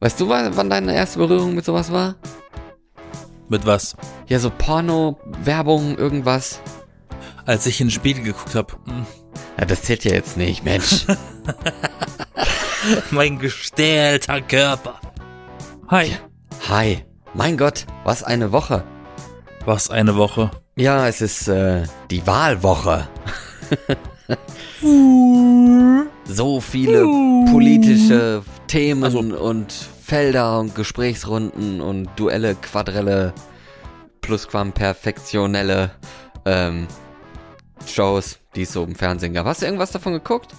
Weißt du, wann deine erste Berührung mit sowas war? Mit was? Ja, so Porno, Werbung, irgendwas. Als ich in den Spiegel geguckt habe. Ja, das zählt ja jetzt nicht, Mensch. Mein gestählter Körper. Hi. Ja. Hi. Mein Gott, was eine Woche. Was eine Woche. Ja, es ist die Wahlwoche. So viele politische Themen und Felder und Gesprächsrunden und Duelle, Quadrelle, Plusquamperfektionelle Shows, die es so im Fernsehen gab. Hast du irgendwas davon geguckt?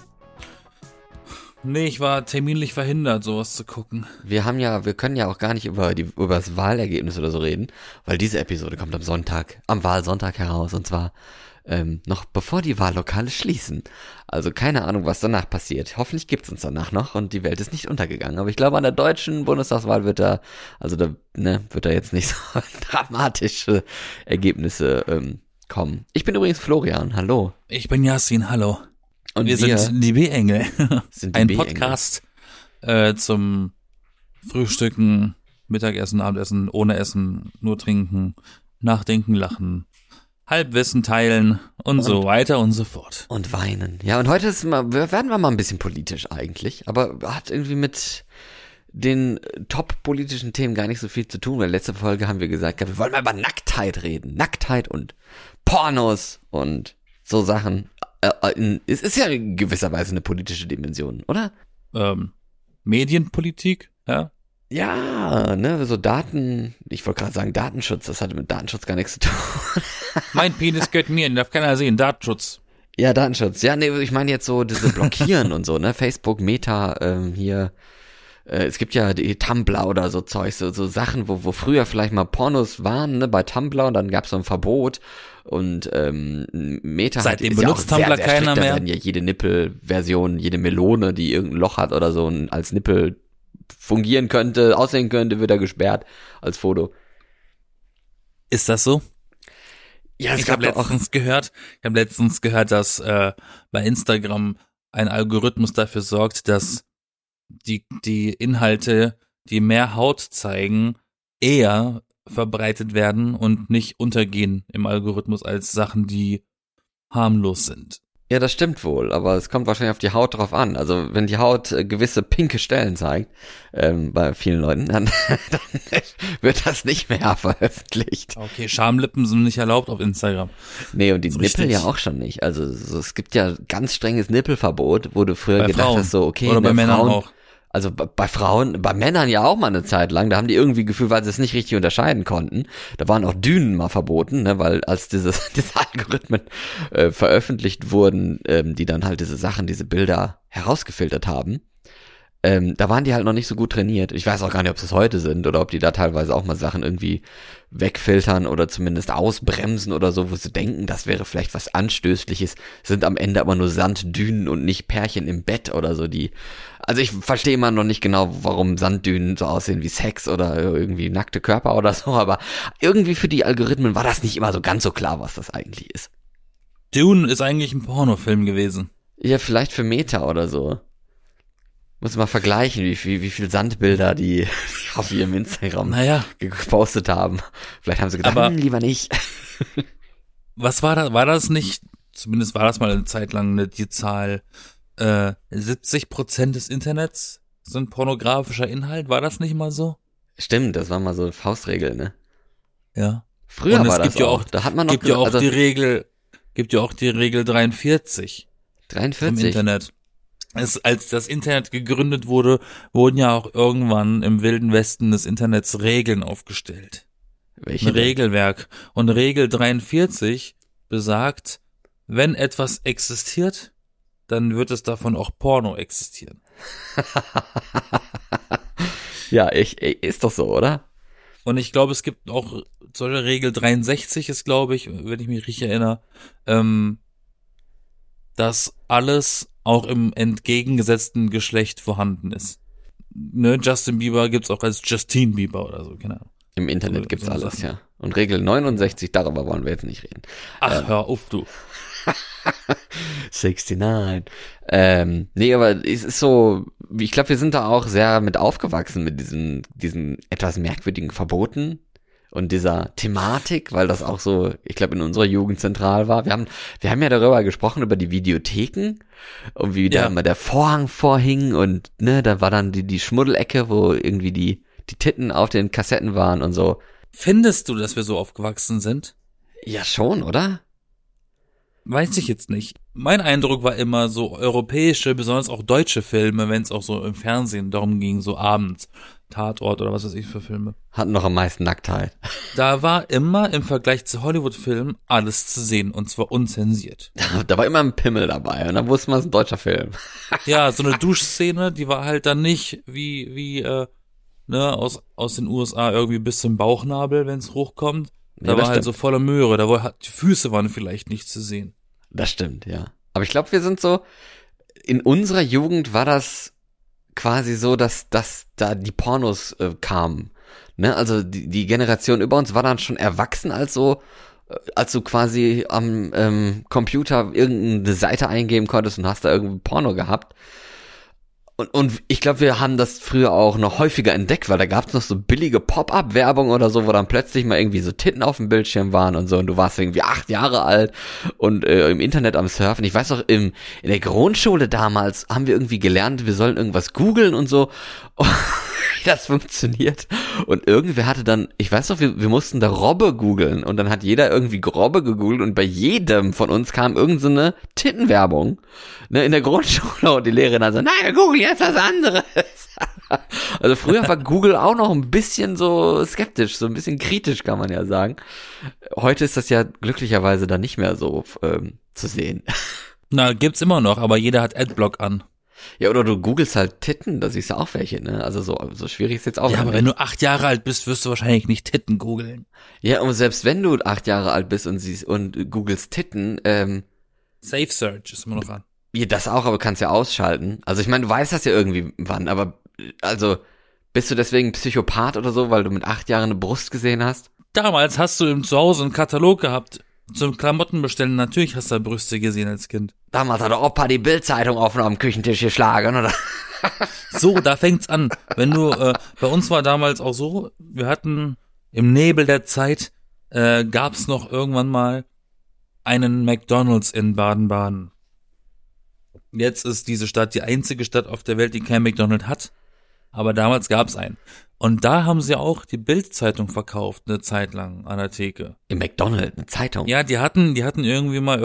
Nee, ich war terminlich verhindert, sowas zu gucken. Wir können ja auch gar nicht über das Wahlergebnis oder so reden, weil diese Episode kommt am Wahlsonntag heraus, und zwar noch bevor die Wahllokale schließen. Also keine Ahnung, was danach passiert. Hoffentlich gibt's uns danach noch und die Welt ist nicht untergegangen. Aber ich glaube, an der deutschen Bundestagswahl wird da jetzt nicht so dramatische Ergebnisse kommen. Ich bin übrigens Florian, hallo. Ich bin Yasin, hallo. Und wir sind die B-Engel. Ein B-Engel. Podcast zum Frühstücken, Mittagessen, Abendessen, ohne Essen, nur trinken, nachdenken, lachen, Halbwissen teilen und so weiter und so fort. Und weinen. Ja, und heute werden wir mal ein bisschen politisch eigentlich, aber hat irgendwie mit den top-politischen Themen gar nicht so viel zu tun, weil letzte Folge haben wir gesagt, wir wollen mal über Nacktheit reden. Nacktheit und Pornos und so Sachen. Es ist ja in gewisser Weise eine politische Dimension, oder? Medienpolitik, ja. Ja, ne, so ich wollte gerade sagen Datenschutz, das hatte mit Datenschutz gar nichts zu tun. Mein Penis gehört mir, den darf keiner sehen, Datenschutz. Ja, Datenschutz, ja, nee, ich meine jetzt so diese Blockieren und so, ne, Facebook, Meta, hier, es gibt ja die Tumblr oder so Zeug, so Sachen, wo früher vielleicht mal Pornos waren, ne, bei Tumblr, und dann gab's so ein Verbot. Und Meta seitdem benutzt Tumblr sehr, sehr keiner strikt. Da mehr. werden ja jede Nippelversion, jede Melone, die irgendein Loch hat oder so und als Nippel fungieren könnte, aussehen könnte, wird er gesperrt als Foto. Ist das so? Ja, Ich habe letztens gehört, dass bei Instagram ein Algorithmus dafür sorgt, dass die Inhalte, die mehr Haut zeigen, eher verbreitet werden und nicht untergehen im Algorithmus als Sachen, die harmlos sind. Ja, das stimmt wohl, aber es kommt wahrscheinlich auf die Haut drauf an. Also wenn die Haut gewisse pinke Stellen zeigt, bei vielen Leuten, dann wird das nicht mehr veröffentlicht. Okay, Schamlippen sind nicht erlaubt auf Instagram. Nee, und die So Nippel richtig. ja auch schon nicht. Also es gibt ja ganz strenges Nippelverbot, wo du früher Bei gedacht Frauen. hast, so okay, Oder bei Männern Frauen, auch. also bei Frauen, bei Männern ja auch mal eine Zeit lang, da haben die irgendwie Gefühl, weil sie es nicht richtig unterscheiden konnten. Da waren auch Dünen mal verboten, ne, weil als diese Algorithmen veröffentlicht wurden, die dann halt diese Bilder herausgefiltert haben, da waren die halt noch nicht so gut trainiert. Ich weiß auch gar nicht, ob sie es heute sind oder ob die da teilweise auch mal Sachen irgendwie wegfiltern oder zumindest ausbremsen oder so, wo sie denken, das wäre vielleicht was Anstößliches, sind am Ende aber nur Sanddünen und nicht Pärchen im Bett oder so, also ich verstehe immer noch nicht genau, warum Sanddünen so aussehen wie Sex oder irgendwie nackte Körper oder so, aber irgendwie für die Algorithmen war das nicht immer so ganz so klar, was das eigentlich ist. Dune ist eigentlich ein Pornofilm gewesen. Ja, vielleicht für Meta oder so. Muss mal vergleichen, wie viel Sandbilder die auf ihrem Instagram gepostet haben. Vielleicht haben sie gedacht, Aber lieber nicht. Was war das? War das nicht, zumindest war das mal eine Zeit lang die Zahl, 70% des Internets sind pornografischer Inhalt? War das nicht mal so? Stimmt, das war mal so eine Faustregel, ne? Ja. Früher Und war es das gibt auch. Da hat man noch gibt ja auch die Regel 43 im 43. Internet. Als das Internet gegründet wurde, wurden ja auch irgendwann im Wilden Westen des Internets Regeln aufgestellt. Welche? Ein Regelwerk. Und Regel 43 besagt, wenn etwas existiert, dann wird es davon auch Porno existieren. Ja, ist doch so, oder? Und ich glaube, es gibt auch, solche Regel 63 ist, glaube ich, wenn ich mich richtig erinnere, dass alles auch im entgegengesetzten Geschlecht vorhanden ist. Ne, Justin Bieber gibt's auch als Justine Bieber oder so, genau. Im Internet Oder gibt's so alles, Sachen. ja. Und Regel 69, darüber wollen wir jetzt nicht reden. Ach, hör auf, du. 69. Nee, aber es ist so, ich glaube, wir sind da auch sehr mit aufgewachsen mit diesen etwas merkwürdigen Verboten und dieser Thematik, weil das auch so, ich glaube, in unserer Jugend zentral war. Wir haben ja darüber gesprochen, über die Videotheken und wie da immer der Vorhang vorhing und ne, da war dann die Schmuddelecke, wo irgendwie die Titten auf den Kassetten waren und so. Findest du, dass wir so aufgewachsen sind? Ja, schon, oder? Weiß ich jetzt nicht. Mein Eindruck war immer so europäische, besonders auch deutsche Filme, wenn es auch so im Fernsehen darum ging, so abends, Tatort oder was weiß ich für Filme. Hatten noch am meisten Nacktheit. Da war immer im Vergleich zu Hollywood-Filmen alles zu sehen und zwar unzensiert. Da war immer ein Pimmel dabei und dann wusste man, es ist ein deutscher Film. Ja, so eine Duschszene, die war halt dann nicht wie aus den USA irgendwie bis zum Bauchnabel, wenn es hochkommt. Da war halt so voller Möhre, die Füße waren vielleicht nicht zu sehen. Das stimmt, ja. Aber ich glaube, wir sind so, in unserer Jugend war das quasi so, dass da die Pornos kamen. Ne? Also die Generation über uns war dann schon erwachsen, als du quasi am Computer irgendeine Seite eingeben konntest und hast da irgendwie Porno gehabt. Und ich glaube, wir haben das früher auch noch häufiger entdeckt, weil da gab es noch so billige Pop-up-Werbung oder so, wo dann plötzlich mal irgendwie so Titten auf dem Bildschirm waren und so und du warst irgendwie 8 Jahre alt und im Internet am Surfen. Ich weiß noch, in der Grundschule damals haben wir irgendwie gelernt, wir sollen irgendwas googeln und so. Wie das funktioniert. Und irgendwer hatte dann, ich weiß noch, wir mussten da Robbe googeln und dann hat jeder irgendwie Robbe gegoogelt und bei jedem von uns kam irgend so eine Tittenwerbung, ne, in der Grundschule und die Lehrerin dann so, nein, wir googeln jetzt was anderes. Also früher war Google auch noch ein bisschen so skeptisch, so ein bisschen kritisch, kann man ja sagen. Heute ist das ja glücklicherweise dann nicht mehr so zu sehen. Na, gibt's immer noch, aber jeder hat Adblock an. Ja, oder du googelst halt Titten, da siehst du auch welche, ne? Also so schwierig ist jetzt auch. Ja, aber wenn du 8 Jahre alt bist, wirst du wahrscheinlich nicht Titten googeln. Ja, und selbst wenn du 8 Jahre alt bist und siehst und googelst Titten, Safe Search ist immer noch an. Ja, das auch, aber kannst ja ausschalten. Also ich meine, du weißt das ja irgendwie wann, aber also bist du deswegen Psychopath oder so, weil du mit 8 Jahren eine Brust gesehen hast? Damals hast du im Zuhause einen Katalog gehabt zum Klamotten bestellen. Natürlich hast du Brüste gesehen als Kind. Damals hat der Opa die Bildzeitung offen auf dem Küchentisch geschlagen, oder? So, da fängt's an. Wenn du, bei uns war damals auch so, wir hatten im Nebel der Zeit, gab's noch irgendwann mal einen McDonald's in Baden-Baden. Jetzt ist diese Stadt die einzige Stadt auf der Welt, die kein McDonald's hat. Aber damals gab's einen. Und da haben sie auch die Bild-Zeitung verkauft, eine Zeit lang an der Theke. Im McDonald's, eine Zeitung? Ja, die hatten irgendwie mal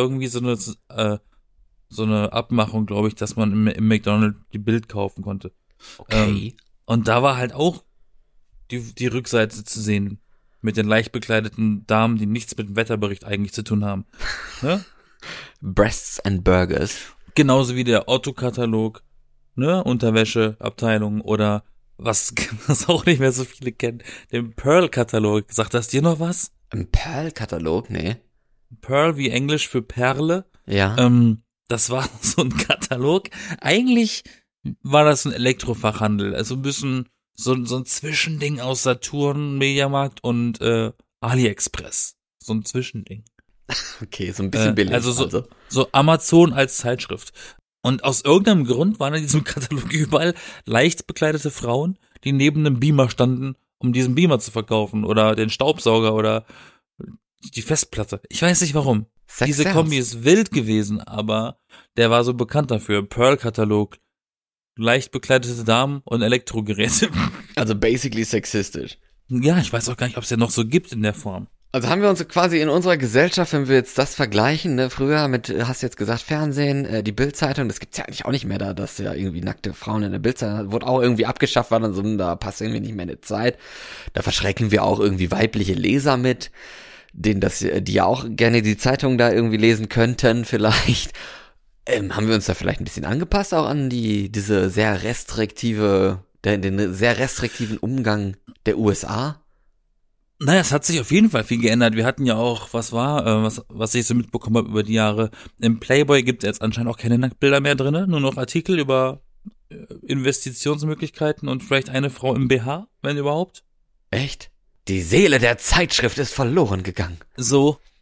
so eine Abmachung, glaube ich, dass man im McDonald's die Bild kaufen konnte. Okay. Und da war halt auch die Rückseite zu sehen. Mit den leicht bekleideten Damen, die nichts mit dem Wetterbericht eigentlich zu tun haben. Ne? Breasts and Burgers. Genauso wie der Otto-Katalog, ne? Unterwäscheabteilung oder was auch nicht mehr so viele kennen, den Pearl-Katalog. Sagt das dir noch was? Ein Pearl-Katalog? Nee. Pearl wie Englisch für Perle. Ja. Das war so ein Katalog. Eigentlich war das ein Elektrofachhandel. Also ein bisschen so ein Zwischending aus Saturn, Mediamarkt und AliExpress. So ein Zwischending. Okay, so ein bisschen billig. Also so Amazon als Zeitschrift. Und aus irgendeinem Grund waren in diesem Katalog überall leicht bekleidete Frauen, die neben einem Beamer standen, um diesen Beamer zu verkaufen oder den Staubsauger oder die Festplatte. Ich weiß nicht warum. Diese Kombi ist wild gewesen, aber der war so bekannt dafür. Pearl-Katalog, leicht bekleidete Damen und Elektrogeräte. Also basically sexistisch. Ja, ich weiß auch gar nicht, ob es den noch so gibt in der Form. Also haben wir uns quasi in unserer Gesellschaft, wenn wir jetzt das vergleichen, ne, früher mit, hast du jetzt gesagt, Fernsehen, die Bildzeitung, das gibt's ja eigentlich auch nicht mehr da, dass ja irgendwie nackte Frauen in der Bildzeitung, wurde auch irgendwie abgeschafft, war dann so, da passt irgendwie nicht mehr in die Zeit. Da verschrecken wir auch irgendwie weibliche Leser mit, die ja auch gerne die Zeitung da irgendwie lesen könnten, vielleicht. Haben wir uns da vielleicht ein bisschen angepasst auch an den sehr restriktiven Umgang der USA? Naja, es hat sich auf jeden Fall viel geändert. Wir hatten ja auch, was ich so mitbekommen habe über die Jahre, im Playboy gibt es jetzt anscheinend auch keine Nacktbilder mehr drin, nur noch Artikel über Investitionsmöglichkeiten und vielleicht eine Frau im BH, wenn überhaupt. Echt? Die Seele der Zeitschrift ist verloren gegangen. So,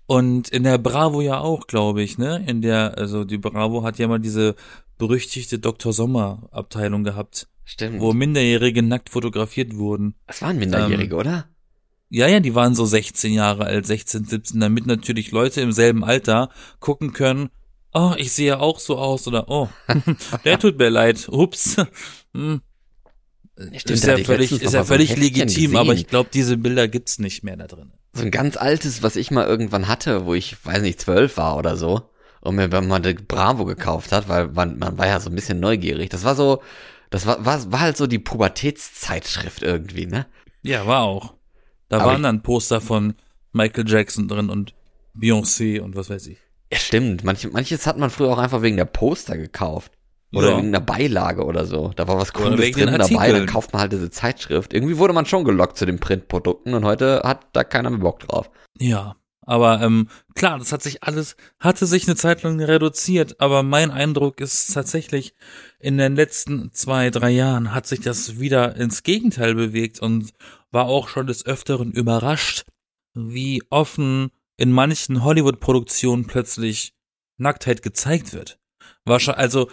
Und in der Bravo ja auch, glaube ich, ne? Also die Bravo hat ja mal diese berüchtigte Dr. Sommer-Abteilung gehabt, Stimmt. wo Minderjährige nackt fotografiert wurden. Das waren Minderjährige, oder? Ja, die waren so 16 Jahre alt, 16, 17, damit natürlich Leute im selben Alter gucken können, oh, ich sehe ja auch so aus, oder oh, der tut mir leid, ups. Hm. Stimmt, Ist da ja hatte ich letztens noch mal so ein völlig Heftchen legitim, gesehen. aber ich glaube, diese Bilder gibt's nicht mehr da drin. So ein ganz altes, was ich mal irgendwann hatte, wo ich, weiß nicht, 12 war oder so. Und mir mal eine Bravo gekauft hat, weil man war ja so ein bisschen neugierig. Das war halt so die Pubertätszeitschrift irgendwie, ne? Ja, war auch. Da Aber waren dann Poster von Michael Jackson drin und Beyoncé und was weiß ich. ja, stimmt. Manches hat man früher auch einfach wegen der Poster gekauft. Oder Ja. wegen einer Beilage oder so. Da war was Oder Cooles wegen den drin dabei, dann Artikeln. kauft man halt diese Zeitschrift. Irgendwie wurde man schon gelockt zu den Printprodukten und heute hat da keiner mehr Bock drauf. Ja, aber klar, das hatte sich eine Zeit lang reduziert, aber mein Eindruck ist tatsächlich, in den letzten 2, 3 Jahren hat sich das wieder ins Gegenteil bewegt und war auch schon des Öfteren überrascht, wie offen in manchen Hollywood-Produktionen plötzlich Nacktheit gezeigt wird. Wahrscheinlich, also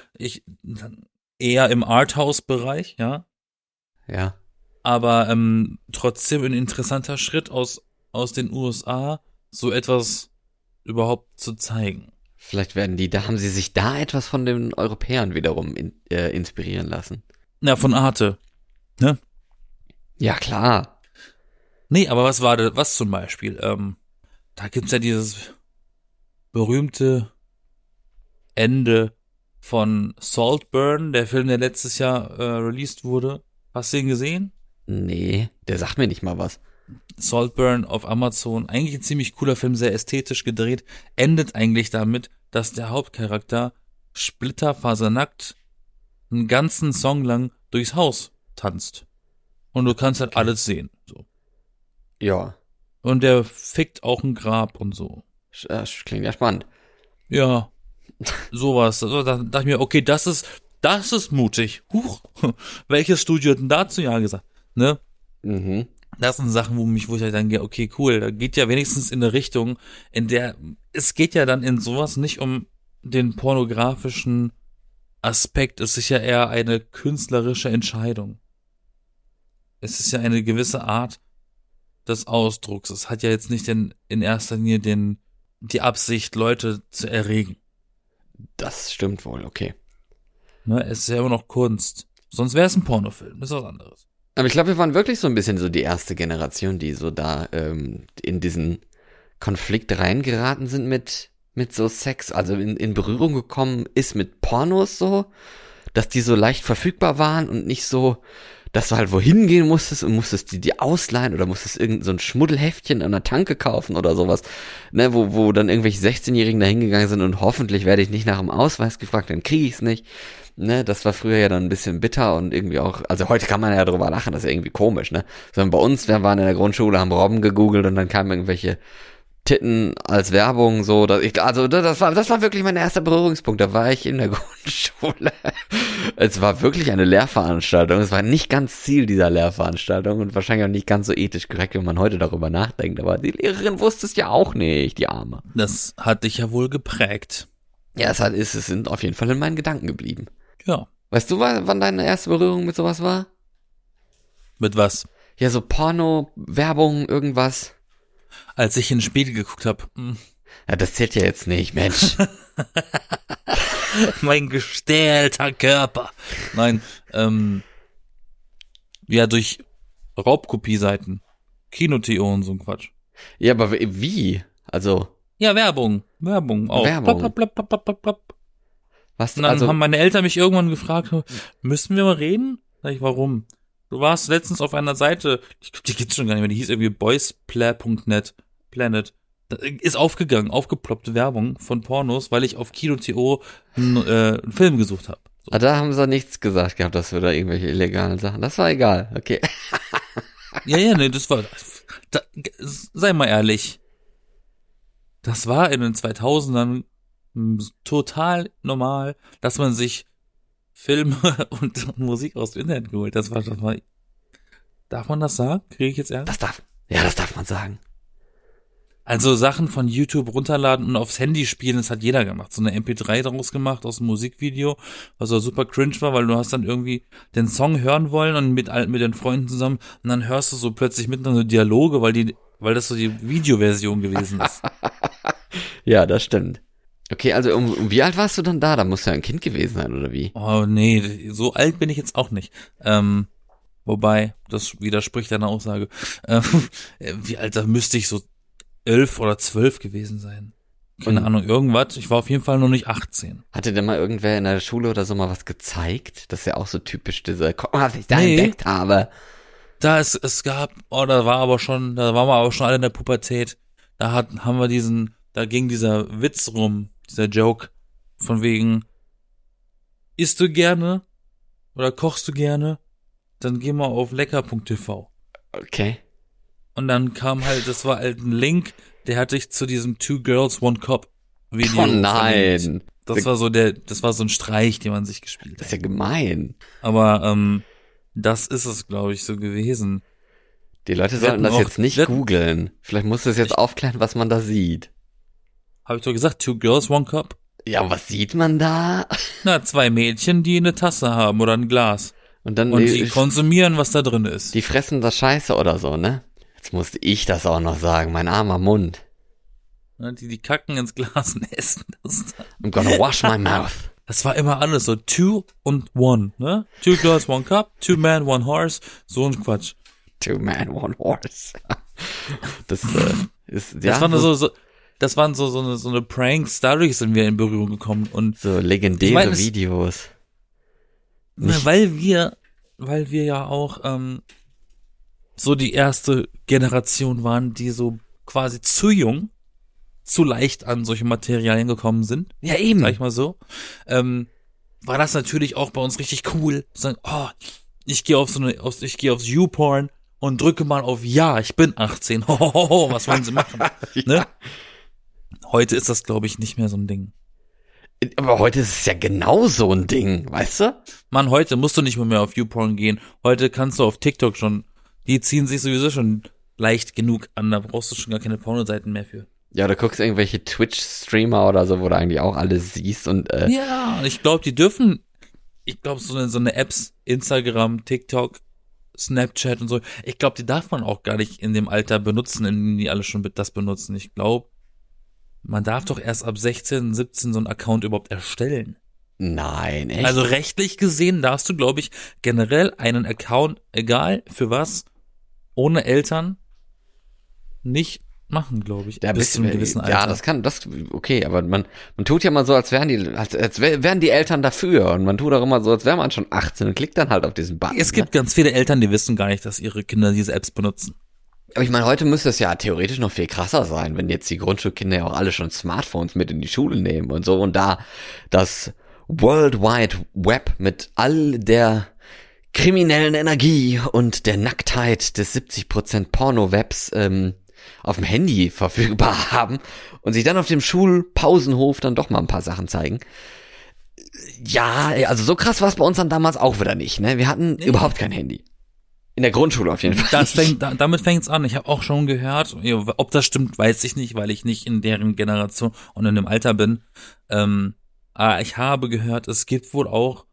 eher im Arthouse-Bereich, ja, Ja. aber trotzdem ein interessanter Schritt aus den USA, so etwas überhaupt zu zeigen. Vielleicht haben sie sich da etwas von den Europäern wiederum inspirieren lassen. Ja, von Arte. Ne? Ja, klar. Nee, aber was zum Beispiel? Da gibt's ja dieses berühmte Ende von Saltburn, der Film, der letztes Jahr released wurde. Hast du ihn gesehen? Nee, der sagt mir nicht mal was. Saltburn auf Amazon, eigentlich ein ziemlich cooler Film, sehr ästhetisch gedreht, endet eigentlich damit, dass der Hauptcharakter splitterfasernackt einen ganzen Song lang durchs Haus tanzt. Und du kannst halt alles sehen. So. Ja, Und der fickt auch ein Grab und so. klingt ja spannend. Ja, sowas. Also, da dachte ich mir, okay, das ist mutig. Huch, welches Studio hat denn dazu ja gesagt? Ne? Mhm. Das sind Sachen, wo ich halt denke, okay, cool, da geht ja wenigstens in eine Richtung, in der, es geht ja dann in sowas nicht um den pornografischen Aspekt, es ist ja eher eine künstlerische Entscheidung. Es ist ja eine gewisse Art des Ausdrucks. Es hat ja jetzt nicht in erster Linie die Absicht, Leute zu erregen. Das stimmt wohl, okay. Ne, es ist ja immer noch Kunst. Sonst wäre es ein Pornofilm, das ist was anderes. Aber ich glaube, wir waren wirklich so ein bisschen so die erste Generation, die so da in diesen Konflikt reingeraten sind mit so Sex, also in Berührung gekommen ist mit Pornos so, dass die so leicht verfügbar waren und nicht so, dass du halt wohin gehen musstest und musstest die ausleihen oder musstest irgend so ein Schmuddelheftchen an der Tanke kaufen oder sowas, ne, wo dann irgendwelche 16-Jährigen da hingegangen sind und hoffentlich werde ich nicht nach dem Ausweis gefragt, dann kriege ich es nicht. Ne, das war früher ja dann ein bisschen bitter und irgendwie auch, also heute kann man ja drüber lachen, das ist ja irgendwie komisch, ne? Sondern bei uns, wir waren in der Grundschule, haben Robben gegoogelt und dann kamen irgendwelche Titten als Werbung, so, das war wirklich mein erster Berührungspunkt, da war ich in der Grundschule. Es war wirklich eine Lehrveranstaltung, es war nicht ganz Ziel dieser Lehrveranstaltung und wahrscheinlich auch nicht ganz so ethisch korrekt, wenn man heute darüber nachdenkt, aber die Lehrerin wusste es ja auch nicht, die Arme. Das hat dich ja wohl geprägt. Ja, es sind auf jeden Fall in meinen Gedanken geblieben. Ja. Weißt du, wann deine erste Berührung mit sowas war? Mit was? Ja, so Porno, Werbung, irgendwas. Als ich in den Spiegel geguckt habe. Ja, das zählt ja jetzt nicht, Mensch. Mein gestählter Körper. Nein, ja, durch Raubkopieseiten. Kino.to und so ein Quatsch. Ja, aber wie? Also, Ja, Werbung auch. Werbung. Plop, plop, plop, plop, plop, plop. was, Und dann also, haben meine Eltern mich irgendwann gefragt, müssen wir mal reden? Sag ich, warum? Du warst letztens auf einer Seite, ich glaube, die gibt's schon gar nicht mehr, die hieß irgendwie boysplay.net, Planet. Da ist aufgeploppt Werbung von Pornos, weil ich auf Kino.to einen Film gesucht habe. So. da haben sie nichts gesagt gehabt, dass wir da irgendwelche illegalen Sachen, das war egal, okay. Ja, nee, sei mal ehrlich. Das war in den 2000ern total normal, dass man sich Filme und Musik aus dem Internet geholt. Das war darf man das sagen? Kriege ich jetzt Ärger? Das darf man sagen. Also Sachen von YouTube runterladen und aufs Handy spielen, das hat jeder gemacht. So eine MP3 draus gemacht aus einem Musikvideo, was auch super cringe war, weil du hast dann irgendwie den Song hören wollen und mit den Freunden zusammen und dann hörst du so plötzlich miteinander so Dialoge, weil das so die Videoversion gewesen ist. Ja, das stimmt. Okay, also wie alt warst du dann da? Da musst du ja ein Kind gewesen sein, oder wie? Oh nee, so alt bin ich jetzt auch nicht. Wobei, das widerspricht deiner Aussage. Wie alt, da müsste ich so 11 oder 12 gewesen sein. Keine Ahnung, irgendwas. Ich war auf jeden Fall noch nicht 18. Hatte denn mal irgendwer in der Schule oder so mal was gezeigt? Das ist ja auch so typisch, guck mal, was ich da entdeckt habe. Da waren wir aber schon alle in der Pubertät. Da ging dieser Witz rum, dieser Joke, von wegen, isst du gerne oder kochst du gerne? Dann geh mal auf lecker.tv. Okay. Und dann kam halt, das war halt ein Link, der hat dich zu diesem Two Girls, One Cup Video. Oh nein. Verlinkt. Das war so ein Streich, den man sich gespielt hat. Das ist ja gemein. Aber, das ist es, glaube ich, so gewesen. Die Leute sollten das jetzt nicht googeln. Vielleicht musst du es jetzt aufklären, was man da sieht. Habe ich doch gesagt, Two Girls, One Cup? Ja, was sieht man da? Na, 2 Mädchen, die eine Tasse haben oder ein Glas. Und die konsumieren, was da drin ist. Die fressen das Scheiße oder so, ne? Jetzt musste ich das auch noch sagen, mein armer Mund. Die kacken ins Glas und essen das. I'm gonna wash my mouth. Das war immer alles so 2 und 1, ne? 2 Girls, 1 Cup, 2 Men, 1 Horse, so ein Quatsch. 2 Men, 1 Horse. Das ist, ja. Das waren so eine Pranks, dadurch sind wir in Berührung gekommen und. So legendäre Videos. Weil wir ja auch, so die erste Generation waren, die so quasi zu jung, zu leicht an solche Materialien gekommen sind. Ja, eben. Sag ich mal so. War das natürlich auch bei uns richtig cool. Sagen, oh, ich gehe aufs YouPorn und drücke mal auf Ja, ich bin 18. Hohoho, was wollen sie machen? Ja. Ne? Heute ist das, glaube ich, nicht mehr so ein Ding. Aber heute ist es ja genau so ein Ding, weißt du? Mann, heute musst du nicht mehr auf YouPorn gehen. Heute kannst du auf TikTok schon, die ziehen sich sowieso schon leicht genug an, da brauchst du schon gar keine Pornoseiten mehr für. Ja, du guckst irgendwelche Twitch-Streamer oder so, wo du eigentlich auch alles siehst und ja, ich glaube, so eine Apps, Instagram, TikTok, Snapchat und so, ich glaube, die darf man auch gar nicht in dem Alter benutzen, in dem die alle schon das benutzen. Ich glaube, man darf doch erst ab 16, 17 so einen Account überhaupt erstellen. Nein, echt? Also rechtlich gesehen darfst du, glaube ich, generell einen Account, egal für was, ohne Eltern nicht machen, glaube ich. Bis zu einem gewissen Alter. Ja, okay, aber man tut ja mal so, als wären die Eltern dafür und man tut auch immer so, als wäre man schon 18 und klickt dann halt auf diesen Button. Es gibt ganz viele Eltern, die wissen gar nicht, dass ihre Kinder diese Apps benutzen. Aber ich meine, heute müsste es ja theoretisch noch viel krasser sein, wenn jetzt die Grundschulkinder ja auch alle schon Smartphones mit in die Schule nehmen und so und da das World Wide Web mit all der kriminellen Energie und der Nacktheit des 70% Porno-Webs auf dem Handy verfügbar haben und sich dann auf dem Schulpausenhof dann doch mal ein paar Sachen zeigen. Ja, also so krass war es bei uns dann damals auch wieder nicht, ne? Wir hatten überhaupt kein Handy. In der Grundschule auf jeden Fall. Damit fängt's an. Ich habe auch schon gehört, ob das stimmt, weiß ich nicht, weil ich nicht in deren Generation und in dem Alter bin. Aber ich habe gehört, es gibt auch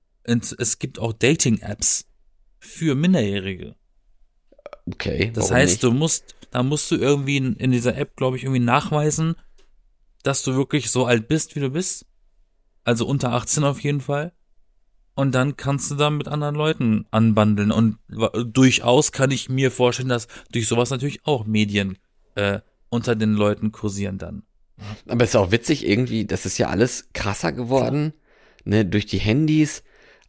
Dating-Apps für Minderjährige. Okay. Das heißt, da musst du irgendwie in dieser App, glaube ich, irgendwie nachweisen, dass du wirklich so alt bist, wie du bist. Also unter 18 auf jeden Fall. Und dann kannst du da mit anderen Leuten anbandeln. Und durchaus kann ich mir vorstellen, dass durch sowas natürlich auch Medien unter den Leuten kursieren dann. Aber es ist auch witzig irgendwie, das ist ja alles krasser geworden, ne, durch die Handys,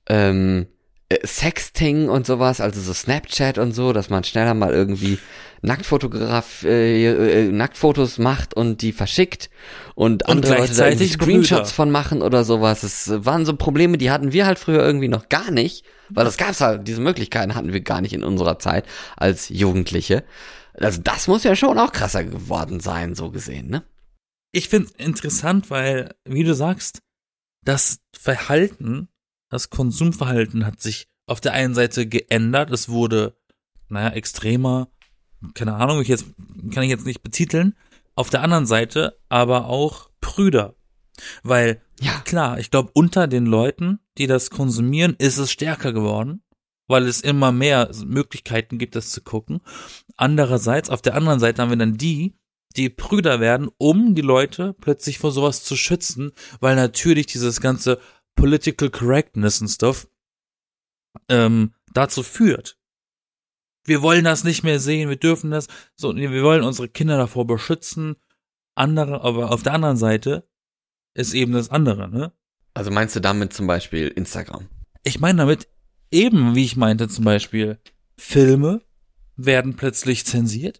Sexting und sowas, also so Snapchat und so, dass man schneller mal irgendwie Nacktfotos macht und die verschickt und andere Leute da irgendwie Screenshots von machen oder sowas. Das waren so Probleme, die hatten wir halt früher irgendwie noch gar nicht, weil das gab's halt, diese Möglichkeiten hatten wir gar nicht in unserer Zeit als Jugendliche. Also das muss ja schon auch krasser geworden sein, so gesehen, ne? Ich find's interessant, weil, wie du sagst, das Konsumverhalten hat sich auf der einen Seite geändert. Es wurde, extremer, keine Ahnung, kann ich jetzt nicht betiteln. Auf der anderen Seite aber auch Brüder. Weil, Ja. klar, ich glaube, unter den Leuten, die das konsumieren, ist es stärker geworden, weil es immer mehr Möglichkeiten gibt, das zu gucken. Andererseits, auf der anderen Seite haben wir dann die Brüder werden, um die Leute plötzlich vor sowas zu schützen, weil natürlich dieses ganze Political Correctness und Stuff dazu führt. Wir wollen das nicht mehr sehen, wir dürfen das, so, wir wollen unsere Kinder davor beschützen, aber auf der anderen Seite ist eben das andere, ne? Also meinst du damit zum Beispiel Instagram? Ich meine damit eben, wie ich meinte, zum Beispiel Filme werden plötzlich zensiert.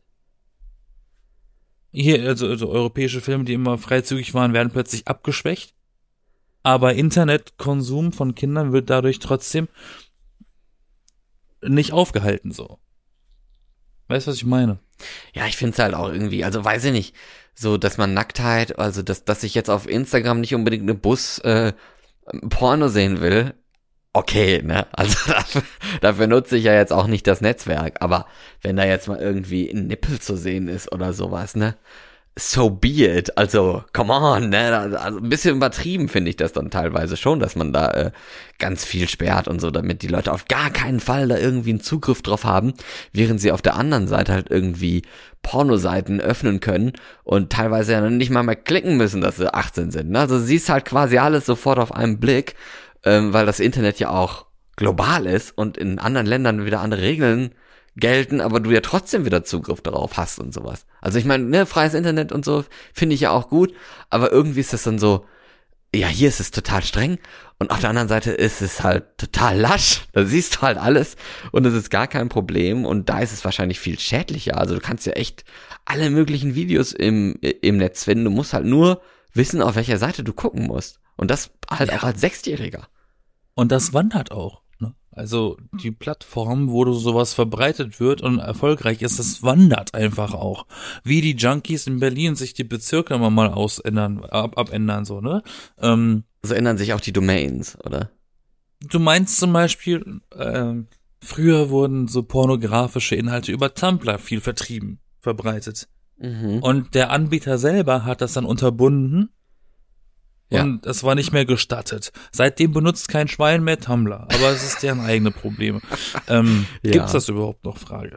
Hier, also europäische Filme, die immer freizügig waren, werden plötzlich abgeschwächt. Aber Internetkonsum von Kindern wird dadurch trotzdem nicht aufgehalten, so. Weißt du, was ich meine? Ja, ich find's halt auch irgendwie, also weiß ich nicht, so, dass man Nacktheit, also dass ich jetzt auf Instagram nicht unbedingt eine Porno sehen will, okay, ne, also dafür nutze ich ja jetzt auch nicht das Netzwerk, aber wenn da jetzt mal irgendwie ein Nippel zu sehen ist oder sowas, ne, so be it, also come on, ne, also ein bisschen übertrieben finde ich das dann teilweise schon, dass man da ganz viel sperrt und so, damit die Leute auf gar keinen Fall da irgendwie einen Zugriff drauf haben, während sie auf der anderen Seite halt irgendwie Pornoseiten öffnen können und teilweise ja nicht mal mehr klicken müssen, dass sie 18 sind, ne, also siehst halt quasi alles sofort auf einen Blick, weil das Internet ja auch global ist und in anderen Ländern wieder andere Regeln gelten, aber du ja trotzdem wieder Zugriff darauf hast und sowas. Also ich meine, ne, freies Internet und so finde ich ja auch gut, aber irgendwie ist das dann so, ja, hier ist es total streng und auf der anderen Seite ist es halt total lasch. Da siehst du halt alles und es ist gar kein Problem und da ist es wahrscheinlich viel schädlicher. Also du kannst ja echt alle möglichen Videos im Netz finden. Du musst halt nur wissen, auf welcher Seite du gucken musst. Und das halt auch als Sechsjähriger. Und das wandert auch. Ne? Also die Plattform, wo sowas verbreitet wird und erfolgreich ist, das wandert einfach auch. Wie die Junkies in Berlin sich die Bezirke immer mal abändern, so, ne? So ändern sich auch die Domains, oder? Du meinst zum Beispiel, früher wurden so pornografische Inhalte über Tumblr viel verbreitet. Mhm. Und der Anbieter selber hat das dann unterbunden. Und es war nicht mehr gestattet. Seitdem benutzt kein Schwein mehr Tumblr. Aber es ist deren eigene Probleme. Gibt's das überhaupt noch? Frage.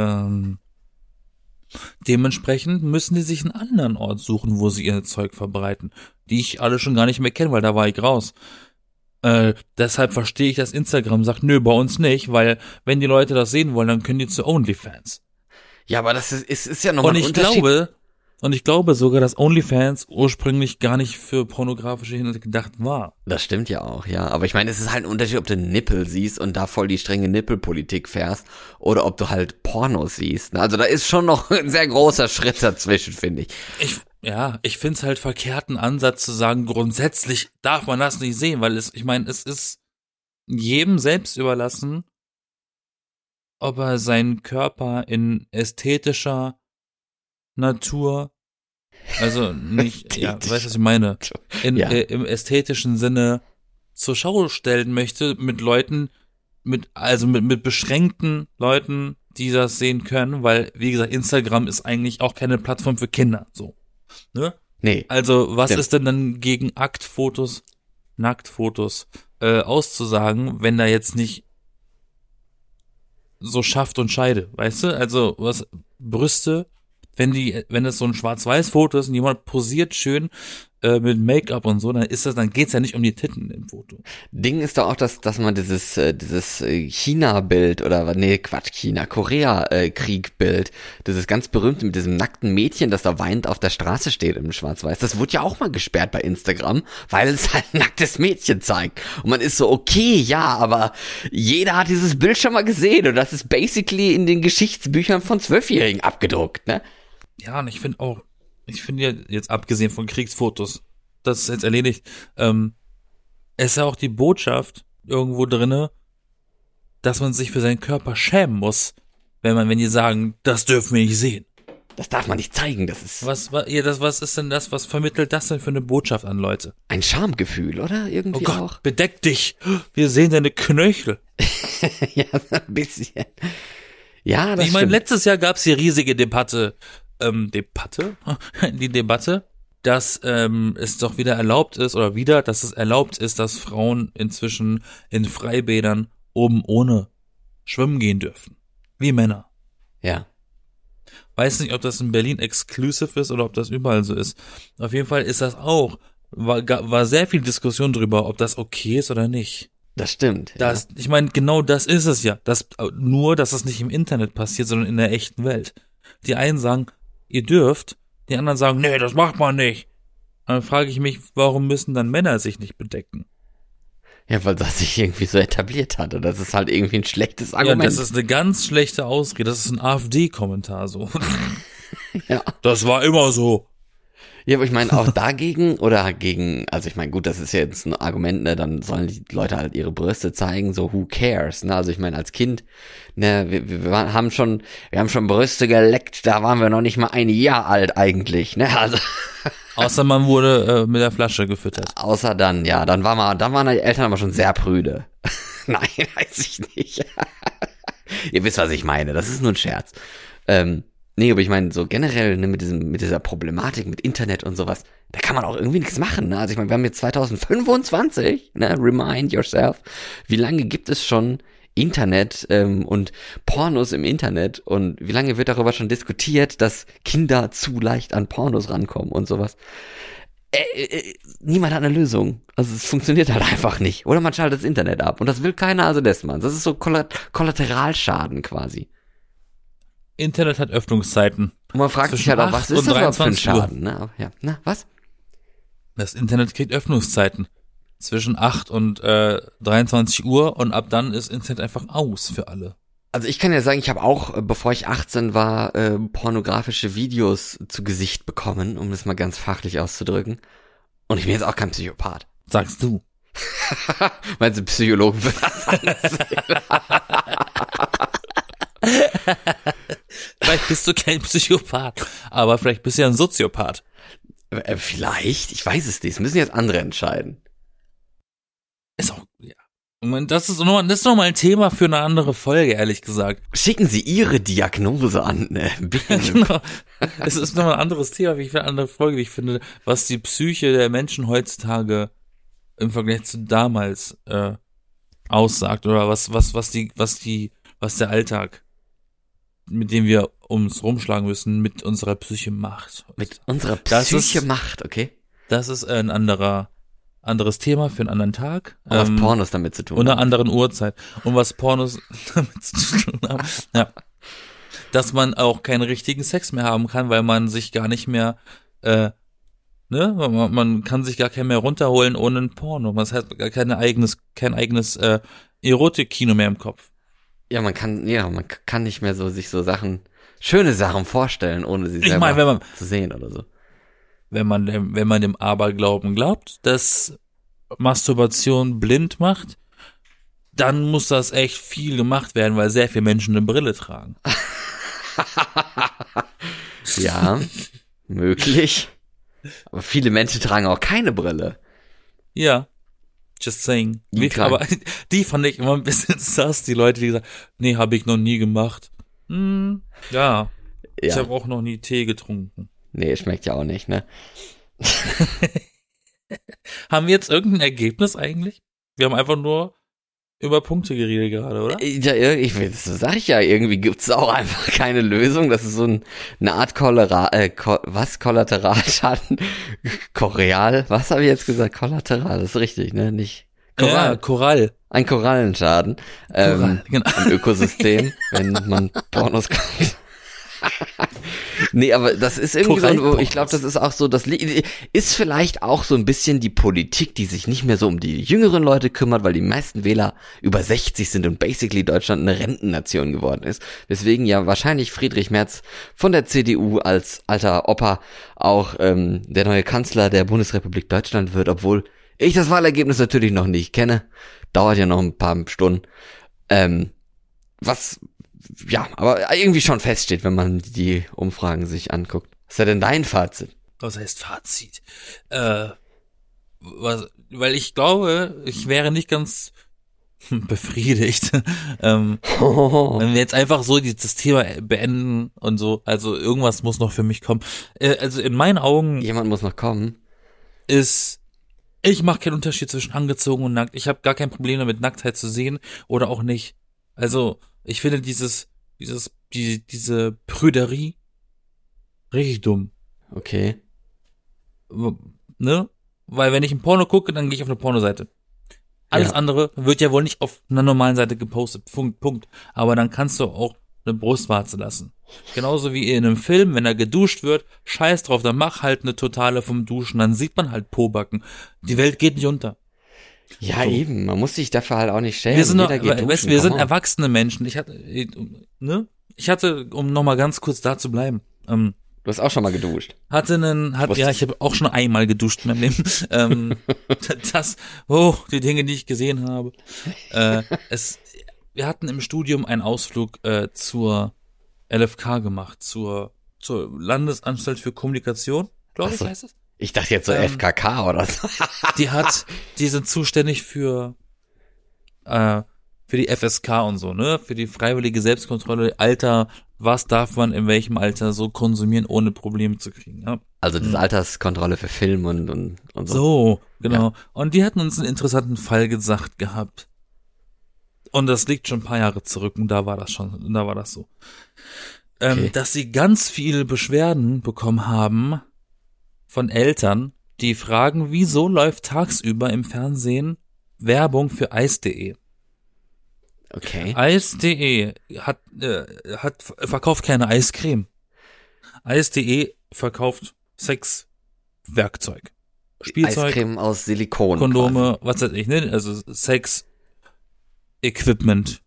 Dementsprechend müssen die sich einen anderen Ort suchen, wo sie ihr Zeug verbreiten. Die ich alle schon gar nicht mehr kenne, weil da war ich raus. Deshalb verstehe ich, dass Instagram sagt, nö, bei uns nicht, weil wenn die Leute das sehen wollen, dann können die zu OnlyFans. Ja, aber das ist ja nochmal ein Unterschied. Und ich glaube sogar, dass OnlyFans ursprünglich gar nicht für pornografische Inhalte gedacht war. Das stimmt ja auch, ja. Aber ich meine, es ist halt ein Unterschied, ob du einen Nippel siehst und da voll die strenge Nippelpolitik fährst oder ob du halt Pornos siehst. Also da ist schon noch ein sehr großer Schritt dazwischen, finde ich. Ich finde es halt verkehrten Ansatz zu sagen, grundsätzlich darf man das nicht sehen, weil es ist jedem selbst überlassen, ob er seinen Körper in ästhetischer Natur, also nicht, ja, weißt du, was ich meine, im ästhetischen Sinne zur Schau stellen möchte mit Leuten, mit beschränkten Leuten, die das sehen können, weil, wie gesagt, Instagram ist eigentlich auch keine Plattform für Kinder, so, ne? Nee. Also, was ist denn dann gegen Nacktfotos, auszusagen, wenn da jetzt nicht so Schaft und Scheide, weißt du? Also, Brüste, wenn das so ein Schwarz-Weiß-Foto ist und jemand posiert schön mit Make-up und so, dann geht's ja nicht um die Titten im Foto. Ding ist doch auch, dass man dieses China-Bild Korea-Krieg-Bild, dieses ganz berühmte mit diesem nackten Mädchen, das da weinend auf der Straße steht im Schwarz-Weiß, das wurde ja auch mal gesperrt bei Instagram, weil es halt ein nacktes Mädchen zeigt. Und man ist so, okay, ja, aber jeder hat dieses Bild schon mal gesehen und das ist basically in den Geschichtsbüchern von 12-Jährigen abgedruckt, ne? Ja, und ich finde ja jetzt abgesehen von Kriegsfotos, das ist jetzt erledigt, es ist ja auch die Botschaft irgendwo drinne, dass man sich für seinen Körper schämen muss, wenn die sagen, das dürfen wir nicht sehen. Das darf man nicht zeigen, das ist... Was ist denn das, was vermittelt das denn für eine Botschaft an Leute? Ein Schamgefühl, oder? Irgendwie oh Gott, auch. Bedeck dich, wir sehen deine Knöchel. Ja, ein bisschen. Ja, das Ich meine, stimmt. letztes Jahr gab's hier riesige Debatte, die Debatte, dass es doch wieder erlaubt ist, dass es erlaubt ist, dass Frauen inzwischen in Freibädern oben ohne schwimmen gehen dürfen. Wie Männer. Ja. Weiß nicht, ob das in Berlin exclusive ist oder ob das überall so ist. Auf jeden Fall ist das auch. War sehr viel Diskussion drüber, ob das okay ist oder nicht. Das stimmt. Ich meine, genau das ist es ja. Nur, dass das nicht im Internet passiert, sondern in der echten Welt. Die einen sagen, ihr dürft, die anderen sagen, nee, das macht man nicht. Dann frage ich mich, warum müssen dann Männer sich nicht bedecken? Ja, weil das sich irgendwie so etabliert hat. Und das ist halt irgendwie ein schlechtes Argument. Ja, das ist eine ganz schlechte Ausrede. Das ist ein AfD-Kommentar so. Ja. Das war immer so. Ja, aber ich meine auch dagegen oder gegen, also ich meine, gut, das ist ja jetzt ein Argument, ne, dann sollen die Leute halt ihre Brüste zeigen, so who cares, ne, also ich meine als Kind, ne, wir haben schon Brüste geleckt, da waren wir noch nicht mal ein Jahr alt eigentlich, ne, also. Außer man wurde mit der Flasche gefüttert. Außer dann, ja, dann waren die Eltern aber schon sehr prüde. Nein, weiß ich nicht. Ihr wisst, was ich meine, das ist nur ein Scherz. Nee, aber ich meine, so generell, ne, mit dieser Problematik, mit Internet und sowas, da kann man auch irgendwie nichts machen, ne? Also ich meine, wir haben jetzt 2025, ne, remind yourself. Wie lange gibt es schon Internet und Pornos im Internet und wie lange wird darüber schon diskutiert, dass Kinder zu leicht an Pornos rankommen und sowas? Niemand hat eine Lösung. Also es funktioniert halt einfach nicht. Oder man schaltet das Internet ab und das will keiner, also lässt man. Das ist so Kollateralschaden quasi. Internet hat Öffnungszeiten. Und man fragt sich halt auch, was ist das überhaupt für ein Schaden? Ne? Ja. Na, was? Das Internet kriegt Öffnungszeiten. Zwischen 8 und 23 Uhr und ab dann ist Internet einfach aus für alle. Also ich kann ja sagen, ich habe auch, bevor ich 18 war, pornografische Videos zu Gesicht bekommen, um das mal ganz fachlich auszudrücken. Und ich bin jetzt auch kein Psychopath. Sagst du. Meinst du, Psychologen würden das alles sehen? Vielleicht bist du kein Psychopath, aber vielleicht bist du ja ein Soziopath. Vielleicht, ich weiß es nicht. Das müssen jetzt andere entscheiden. Ist auch, ja. Das ist noch mal ein Thema für eine andere Folge, ehrlich gesagt. Schicken Sie Ihre Diagnose an. Genau. Es ist noch mal ein anderes Thema, eine andere Folge, wie ich finde, was die Psyche der Menschen heutzutage im Vergleich zu damals aussagt oder was der Alltag, mit dem wir uns rumschlagen müssen, mit unserer Psyche macht. Mit unserer Psyche macht, okay? Das ist ein anderes Thema für einen anderen Tag. Und was Pornos damit zu tun haben. Und einer anderen Uhrzeit. Und was Pornos damit zu tun haben. Ja. Dass man auch keinen richtigen Sex mehr haben kann, weil man sich gar nicht mehr, man kann sich gar keinen mehr runterholen ohne ein Porno. Das heißt gar kein eigenes Erotik-Kino mehr im Kopf. Ja, man kann nicht mehr so sich so schöne Sachen vorstellen, ohne sie selber zu sehen oder so. Wenn man dem Aberglauben glaubt, dass Masturbation blind macht, dann muss das echt viel gemacht werden, weil sehr viele Menschen eine Brille tragen. Ja, möglich. Aber viele Menschen tragen auch keine Brille. Ja. Just saying. Aber die fand ich immer ein bisschen sass, die Leute, die sagen, nee, habe ich noch nie gemacht. Ja. Ich habe auch noch nie Tee getrunken. Nee, schmeckt ja auch nicht, ne? Haben wir jetzt irgendein Ergebnis eigentlich? Wir haben einfach nur über Punkte geredet gerade, oder? Ja, das sag ich ja, irgendwie gibt's auch einfach keine Lösung. Das ist so eine Art Kollateralschaden? Was habe ich jetzt gesagt? Kollateral, das ist richtig, ne? Nicht Korall. Ja, Korall. Ein Korallenschaden. Korall, genau. Im Ökosystem, wenn man Pornos kauft. Nee, aber das ist irgendwie so, ich glaube, das ist auch so, das ist vielleicht auch so ein bisschen die Politik, die sich nicht mehr so um die jüngeren Leute kümmert, weil die meisten Wähler über 60 sind und basically Deutschland eine Rentennation geworden ist. Deswegen ja wahrscheinlich Friedrich Merz von der CDU als alter Opa auch der neue Kanzler der Bundesrepublik Deutschland wird, obwohl ich das Wahlergebnis natürlich noch nicht kenne. Dauert ja noch ein paar Stunden. Was ja, aber irgendwie schon feststeht, wenn man die Umfragen sich anguckt. Was ist ja denn dein Fazit? Was heißt Fazit? Weil ich glaube, ich wäre nicht ganz befriedigt. Wenn wir jetzt einfach so das Thema beenden und so, also irgendwas muss noch für mich kommen. Also in meinen Augen Jemand muss noch kommen. ich mache keinen Unterschied zwischen angezogen und nackt. Ich habe gar kein Problem damit, Nacktheit zu sehen oder auch nicht. Also ich finde diese Prüderie richtig dumm. Okay. Ne? Weil wenn ich ein Porno gucke, dann gehe ich auf eine Pornoseite. Alles andere wird ja wohl nicht auf einer normalen Seite gepostet. Punkt. Aber dann kannst du auch eine Brustwarze lassen. Genauso wie in einem Film, wenn er geduscht wird, scheiß drauf, dann mach halt eine Totale vom Duschen, dann sieht man halt Pobacken. Die Welt geht nicht unter. Ja, So. eben. Man muss sich dafür halt auch nicht schämen. Wir sind, Jeder geht duschen, wir sind come on. erwachsene Menschen. Ich hatte, um nochmal ganz kurz da zu bleiben, Du hast auch schon mal geduscht. ich habe auch schon einmal geduscht in meinem Leben. Die Dinge, die ich gesehen habe. Wir hatten im Studium einen Ausflug zur LFK gemacht, zur Landesanstalt für Kommunikation, glaube ich, Ach so. heißt es. Ich dachte jetzt so FKK oder so. Die sind zuständig für die FSK und so, ne? Für die freiwillige Selbstkontrolle, Alter, was darf man in welchem Alter so konsumieren, ohne Probleme zu kriegen, ja? Also das Alterskontrolle für Film und so. So, genau. Ja. Und die hatten uns einen interessanten Fall gesagt gehabt. Und das liegt schon ein paar Jahre zurück und da war das so. Okay. Dass sie ganz viele Beschwerden bekommen haben von Eltern, die fragen, wieso läuft tagsüber im Fernsehen Werbung für Eis.de? Okay. Eis.de verkauft keine Eiscreme. Eis.de verkauft Sexwerkzeug. Spielzeug, Eiscreme aus Silikon. Kondome, was weiß ich, ne? Also Sex Equipment,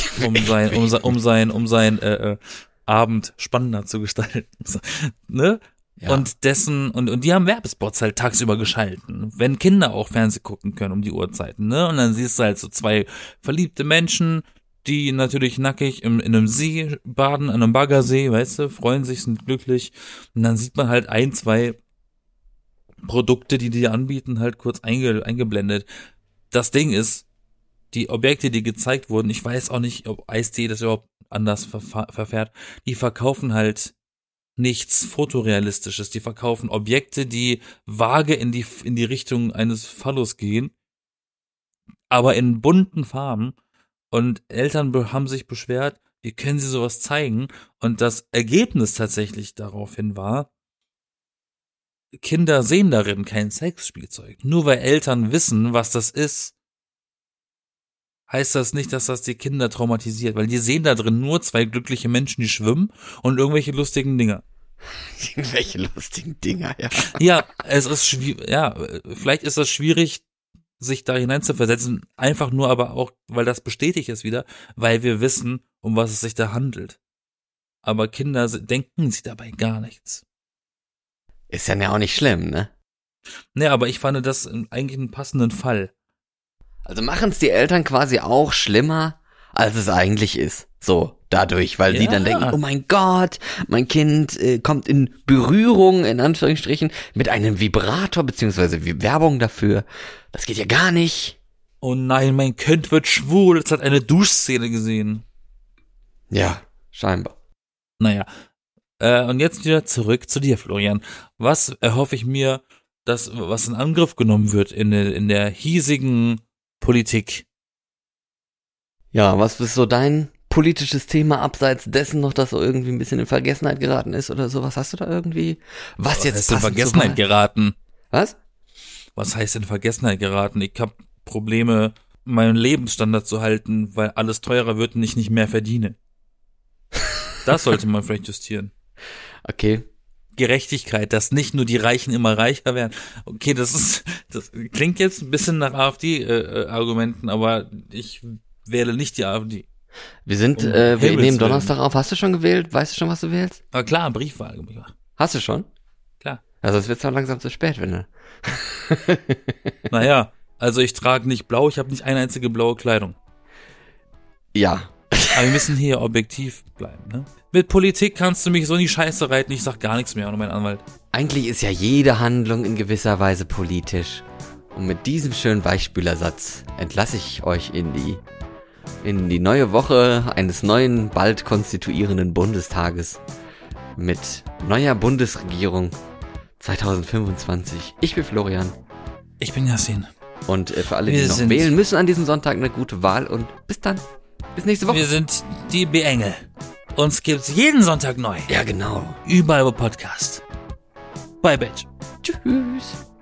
um sein Abend spannender zu gestalten. Ne? Ja. Und die haben Werbespots halt tagsüber geschalten, wenn Kinder auch Fernsehen gucken können um die Uhrzeiten, ne? Und dann siehst du halt so zwei verliebte Menschen, die natürlich nackig in einem See baden, an einem Baggersee, weißt du, freuen sich, sind glücklich. Und dann sieht man halt ein, zwei Produkte, die die anbieten, halt kurz eingeblendet. Das Ding ist, die Objekte, die gezeigt wurden, ich weiß auch nicht, ob Eis.de das überhaupt anders verfährt, die verkaufen halt nichts Fotorealistisches. Die verkaufen Objekte, die vage in die Richtung eines Phallus gehen, aber in bunten Farben. Und Eltern haben sich beschwert, wie können sie sowas zeigen? Und das Ergebnis tatsächlich daraufhin war, Kinder sehen darin kein Sexspielzeug. Nur weil Eltern wissen, was das ist, heißt das nicht, dass das die Kinder traumatisiert, weil die sehen da drin nur zwei glückliche Menschen, die schwimmen und irgendwelche lustigen Dinger. Irgendwelche lustigen Dinger, ja. Ja, vielleicht ist das schwierig, sich da hineinzuversetzen, einfach nur aber auch, weil das bestätigt es wieder, weil wir wissen, um was es sich da handelt. Aber Kinder denken sich dabei gar nichts. Ist ja auch nicht schlimm, ne? Ne, aber ich fand das eigentlich einen passenden Fall. Also machen es die Eltern quasi auch schlimmer, als es eigentlich ist. So, dadurch, weil die dann denken, oh mein Gott, mein Kind kommt in Berührung, in Anführungsstrichen, mit einem Vibrator, beziehungsweise Werbung dafür. Das geht ja gar nicht. Oh nein, mein Kind wird schwul, es hat eine Duschszene gesehen. Ja, scheinbar. Naja, und jetzt wieder zurück zu dir, Florian. Was erhoffe ich mir, was in Angriff genommen wird in der hiesigen Politik? Ja, was ist so dein politisches Thema abseits dessen noch, das so irgendwie ein bisschen in Vergessenheit geraten ist oder sowas? Hast du da irgendwie was jetzt heißt in Vergessenheit geraten? Was? Was heißt in Vergessenheit geraten? Ich habe Probleme, meinen Lebensstandard zu halten, weil alles teurer wird und ich nicht mehr verdiene. Das sollte man vielleicht justieren. Okay. Gerechtigkeit, dass nicht nur die Reichen immer reicher werden. Okay, das klingt jetzt ein bisschen nach AfD-Argumenten, aber ich wähle nicht die AfD. Wir nehmen Donnerstag auf. Hast du schon gewählt? Weißt du schon, was du wählst? Na klar, Briefwahl gemacht. Hast du schon? Klar. Also es wird auch langsam zu spät, wenn du. Naja, also ich trage nicht blau, ich habe nicht eine einzige blaue Kleidung. Ja. Aber wir müssen hier objektiv bleiben, ne? Mit Politik kannst du mich so in die Scheiße reiten, ich sag gar nichts mehr, und mein Anwalt. Eigentlich ist ja jede Handlung in gewisser Weise politisch. Und mit diesem schönen Weichspülersatz entlasse ich euch in die neue Woche eines neuen, bald konstituierenden Bundestages mit neuer Bundesregierung 2025. Ich bin Florian. Ich bin Yassin. Und für alle, die noch wählen müssen an diesem Sonntag, eine gute Wahl und bis dann. Bis nächste Woche. Wir sind die B-Engel. Uns gibt's jeden Sonntag neu. Ja, genau. Überall über Podcast. Bye, Bitch. Tschüss.